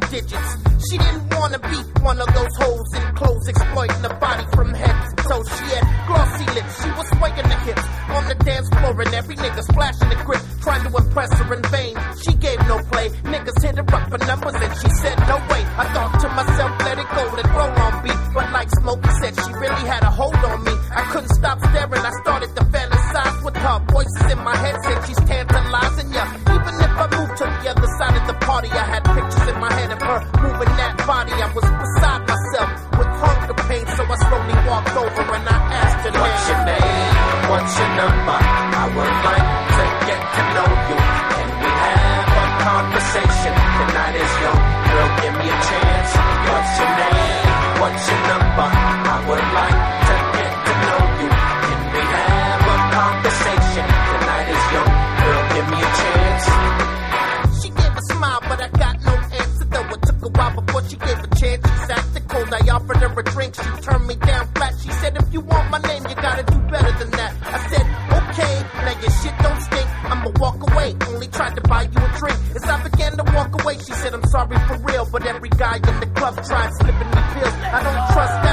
digits. She didn't wanna be one of those hoes in clothes exploiting the body from head to toe. She had glossy lips, she was swaying the hips on the dance floor, and every nigga splashing the grip, trying to impress her in vain. She gave no play, niggas hit her up for numbers and she said no way. I thought to myself, let it go, let roll on beat. But like Smokey said, she really had a hold on me. I couldn't stop staring, I started to fantasize with her. Voices in my head said she's tantalizing ya. Even if I moved to the other side of the party, I had pictures in my head of her moving that body. I was beside myself with hunger pain, so I slowly walked over and I asked her, what's your name? What's your number? I would like to get to know you. Can we have a conversation? The night is young, girl, give me a chance. What's your name? What's your number? I would like to get to know you. Can we have a conversation? The night is young, girl, give me a chance. She gave a smile, but I got no answer, though it took a while before she gave a chance. She's acting cold, I offered her a drink, she turned me down flat. She said, if you want my name, you gotta do better than that. I said, okay, now your shit don't stink, I'ma walk away, only tried to buy you a drink. As I began to walk away, she said, I'm sorry for real, but every guy in the club tried slipping me pills. I don't trust